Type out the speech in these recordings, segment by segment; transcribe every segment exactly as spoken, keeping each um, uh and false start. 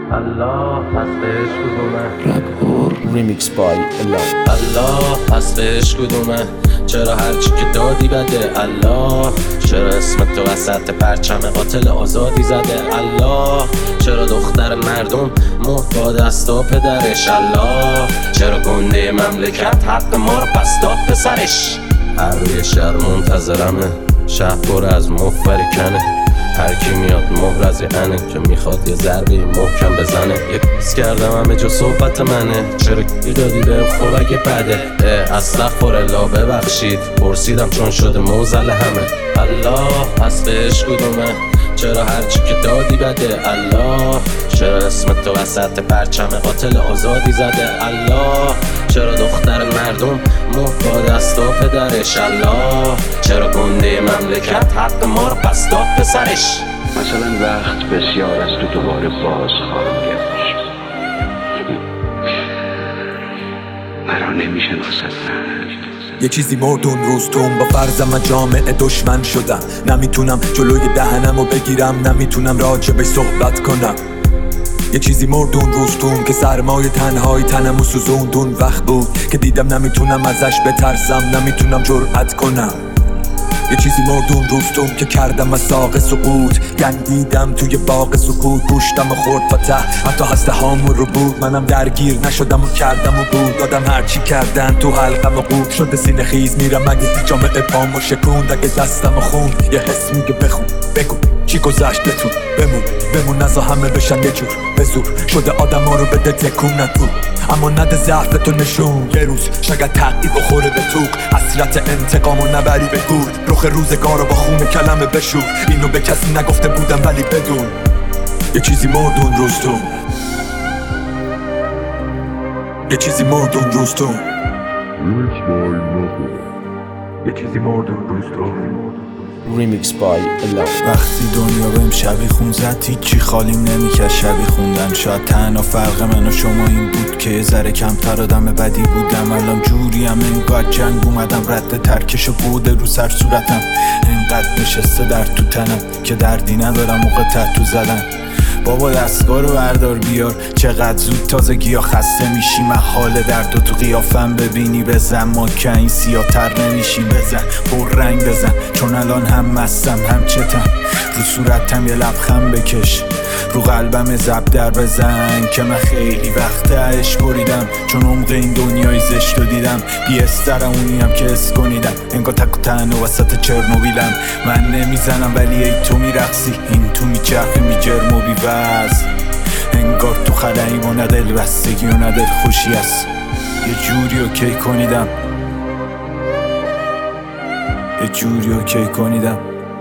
الله پس بهش کدومه؟ رپ ریمیکس بای الله. الله پس بهش کدومه؟ چرا هرچی که دادی بده؟ الله چرا اسم تو وسط پرچم قاتل آزادی زده؟ الله چرا دختر مردم مرد با دستا پدرش؟ الله چرا گنده مملکت حق ما رو پس داد پسرش؟ هر روی شهر منتظرمه، شهر پر از مفبری کنه، هر کی میاد مهر از انه که میخواد یه ضربه محکم بزنه. یک کس کردم همه جا صحبت منه، چرا کی دادی به خوب اگه بده؟ استغفرالله ببخشید پرسیدم چون شده موزل همه. الله پس بهش کدومه؟ چرا هرچی که دادی بده؟ الله چرا اسم تو وسط پرچم قاتل آزادی زده؟ الله چرا دختر مردم مرد با دستا پدرش؟ الله چرا گنده مملکت حق ما رو پس داد پسرش؟ مثلا وقت بسیار است تو دوباره باز خواهم گشت، مرا نمیشناسد. یه چیزی مرد اون روز توم، با فرضم جامعه دشمن شدم. نمیتونم جلوی دهنمو بگیرم، نمیتونم راجبش صحبت کنم. یه چیزی مرد اون روز توم که سرمای تنهایی تنمو سوزوند. اون وقت بود که دیدم نمیتونم ازش بترسم، نمیتونم جرأت کنم. یه چیزی مرد اون روز توم که کردم از ساق سقوط، گندیدم توی باغ سکوت، گوشتم و خورد تا ته، حتی هسته هامون رو بود. منم درگیر نشدم و کردم و بود، دادم هرچی کردن تو حلقم و قود شده سینه خیز میرم اگه جامعه پامو شکوند، اگه دستم و خوند. یه حس میگه بخون بگو چی گذشت بتون بمون بمون نزا همه بشن یه جور به زور شده آدم ها رو بده تکونت بود، اما نده ضعف تو نشون. یه روز شاید تقیی بخوره به توق، حسرت انتقام و نبری به گور، رخ روزگار رو با خون کلمه بشور. اینو به کسی نگفته بودم ولی بدون یه چیزی مرد اون روز تو، یه چیزی مرد اون روز تو، یه چیزی مرد اون روز تو. ریمیکس بای الله. وقتی دنیا بهم شبی خون زد هیچی خالیم نمیکرد شبی خوندن. شاید تنها فرق من و شما این بود که یه ذره کمتر آدم بدی بودم. الان جوریم انگار جنگ اومدم، رد ترکش و بوده رو سر صورتم، انقدر نشسته در تو تنم که دردی ندارم موقع تحتو زدن. بابا دستگاه رو بردار بیار، چقدر زود تازگی ها خسته میشی. محال درد و تو قیافم ببینی، بزن ما که این سیاه تر نمیشی. بزن پر رنگ بزن چون الان هم مستم هم چتم، رو صورتم یه لبخند بکش، رو قلبم زب در بزن که من خیلی وقت عشق بریدم، چون عمق این دنیای زشت رو دیدم. بی استرم اونیم که اس کنیدم، انگار تک و تنها وسط چرنوبیلم. من نمیزنم ولی ای تو میرقصی، این تو میچرخی میجرم و بیوز، انگار تو خلایی و نه دل بستگی و نه دل خوشی است. یه جوری اوکی کنیدم، یه جوری اوکی کنیدم،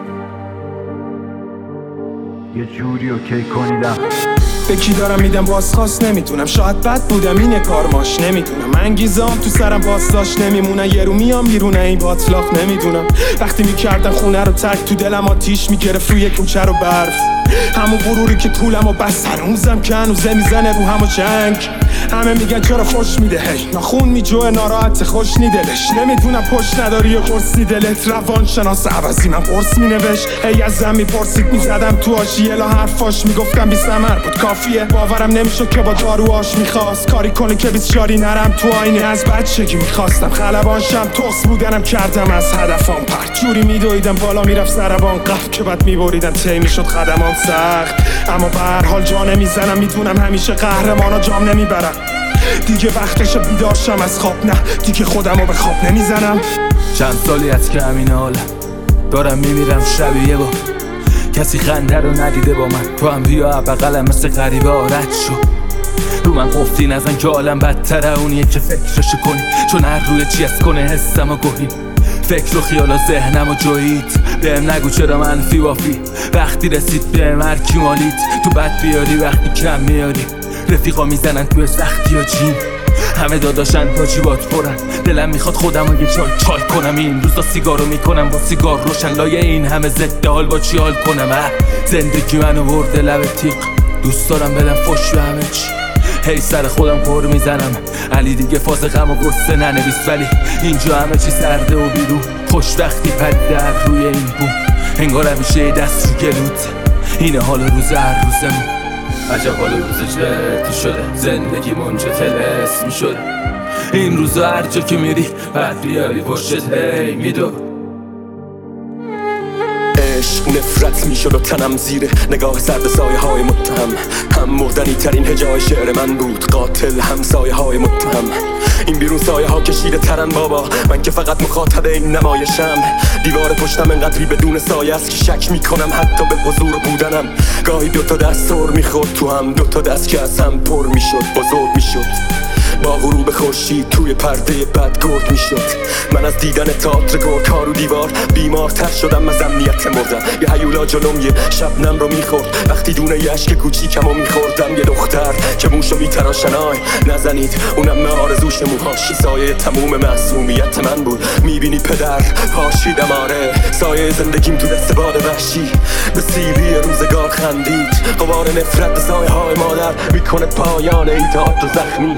یه جوری اوکی کنیدم. به کی دارم میدم بازخواست نمیتونم، شاید بد بودم اینه کارماش نمیتونم. انگیزام تو سرم بازداشت نمیمونن، یه رو میام بیرونه این باطلاق نمیدونم. وقتی میکردن خونه رو ترک تو دلم آتیش میگرفت روی کوچه رو برف، همون غروری که طولم و بس هنوزم که هنوزه میزنه رو همو چنگ. همه میگن چرا خوش میده هی ناخون میجوه ناراحت خوش نی دلش، نمیدونم پشت نداری یا قرصی دلت. روان شناس عوضی من قرص مینوشت، هی از زن میپرسید میزدم تو آشیه لا حرفاش میگفتم بی ثمر بود کافیه. باورم نمیشد که با داروهاش میخواست کاری کنه که بیسیاری نرم تو آینه. از بچگی میخواستم خلبانشم، توس بودنم کردم از هدفم پرت، جوری میدویدم بالا میرفت سربان قهر که بعد میبریدم تی میشد خدمام سخت. اما به هر حال جا نمیزنم، میدونم همیشه قهرمانا جام نمیبرم. دیگه وقتش بیدارشم از خواب، نه دیگه خودمو به خواب نمیزنم. چند سالی از که همین حالم دارم میمیرم شبیه با کسی خنده رو ندیده با من. تو هم بیا بغلم مثل غریبه آرد شو، رو من قفلی نزن که عالم بدتره اونیه که فکرشو کنی، چون هر روی چی از کنه حسم و گوهی. فکر و خیال و ذهنم و جویید، بهم نگو چرا منفی وافی. وقتی رسید بهم هر کی مالید، تو بد بیاری وقتی کم میاری. رفیقا میزنن توی سختی و جیم، همه داداشن تا جیبات پرن. دلم میخواد خودم رو یه جای چال کنم، این روزا سیگارو میکنم با سیگار روشن. لایه این همه ضد حال با چی حال کنم؟ زندگی منو برده لب تیغ، دوست دارم بدم فش به همه چی. هی سر خودم پر میزنم، علی دیگه فاز غم و قصه ننویس، ولی اینجا همه چی سرده و بیرون. خوش وقتی پدیده هر روی این بوم، انگار همیشه دست رو گلوت، اینه حال روز هر روزمون. عجب حال روز جدی شده، زندگی منجه تلس می شده. این روزا هر جا که میری بعد بیاری پشتت هی میدو. عشق نفرت میشد و تنم زیر نگاه سرد سایه های متهم. هم مردنی ترین هجای شعر من بود، قاتل هم سایه های متهم. این بیرون سایه ها کشیده ترن بابا، من که فقط مخاطب این نمایشم. دیوار پشتم انقدری بدون سایه است که شک میکنم حتی به حضور بودنم. گاهی دوتا دست سر میخورد تو هم، دوتا دست که از هم پر میشد، بزرگ میشد. با غروب خورشید توی پرده بد گرد میشد. من از دیدن تئاتر گرگ‌ها رو دیوار بیمارتر شدم، از امنیت مردم. یه هیولا جلوم یه شبنم رو میخورد، وقتی دونه یه اشک کوچیکم رو میخوردم. یه دختر که موشو میتراشنای نزنید، اونم به آرزوش موهاش سایه تموم معصومیت من بود. میبینی پدر پاشیدم، آره سایه زندگیم تو دست باد وحشی به سیلی روزگار خندید. غبار نفرت به سایه های مادر میکنه پایان این تئاتر زخمی.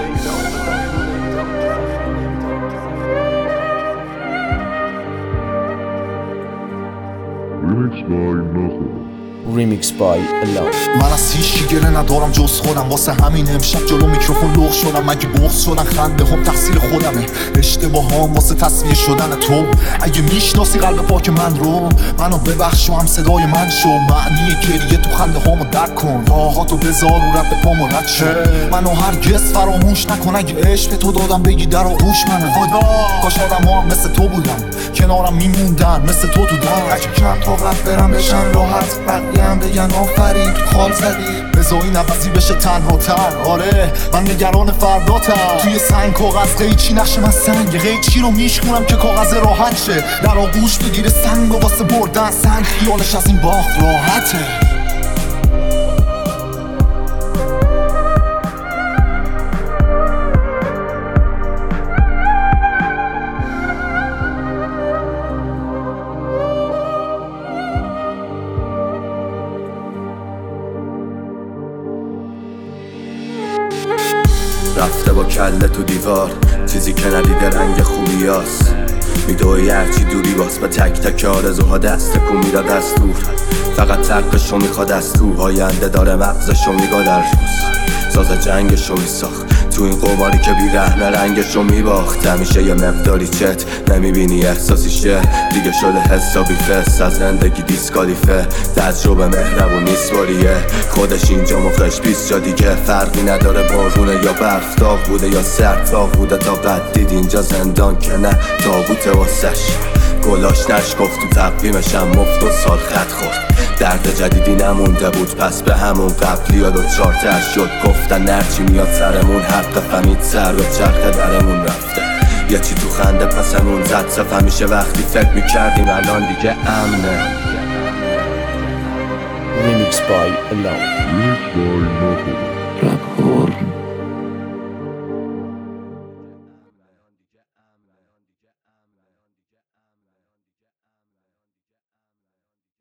Remix by Alone. من از هیچی گله ندارم جز خودم، واسه همین امشب جلو میکروفون لغ شدم. مگه بغض شدن خنده هم تقصیر خودمه، اشتباه هم واسه تصویه شدن تو. اگه میشناسی قلب پاک من رو، منو ببخش و هم صدای من شو. معنی گریه تو خنده هامو درک کن، راهاتو بذار و رد پامو رد شو. منو هرگز فراموش نکن، اگه عشق تو دادم بگی در آغوش منه. خدا کاش آدم ها مثل تو بودن، کنارم میموندن مثل تو تو دن. اگه کم طاقت برم بشن راحت، بقیه هم بگن آفرین تو خال زدی. بذار این عوضی بشه تنها تر، آره من نگران فرداتم. توی سنگ کاغذ قیچی نقش من سنگ، قیچی رو میشکونم که کاغذ راحت شه. در آغوش بگیره سنگ و واسه بردن سنگ، خیالش از این باخت راحته. رفته با کله تو دیوار، چیزی که ندیده رنگ خوبیاست. میدوی هرچی دوری باز به تک تک آرزوها دست کو میرا دستور. فقط ترکشو میخواد از تو، آینده داره مغزشو میگا در روز. ساز جنگشو میساخت تو این قماری که بیرحمه رنگشو میباخت. همیشه یه مقداری چت نمیبینی احساسیشه، دیگه شده حسابی فست از زندگی دیسکالیفه. تجربه مهربون نیست باریه، خودش اینجا مخش بیست جا دیگه. فرقی نداره بارونه یا برف، داغ بوده یا سرد داغ بوده. تا قد دید اینجا زندان که نه تابوت واسش. گلاش نشکفت تو تقویمشم مفت و سال خط خورد. درد جدیدی نمونده بود پس به همون قبلی ها دو چارتر شد. گفتن نرچی میاد سرمون، حق فهمید سر و چرخ درمون رفته. یه چی تو خنده پسمون زد صف، همیشه وقتی فکر میکردیم الان دیگه امنه. Remix by Alone. Remix by Knuckles.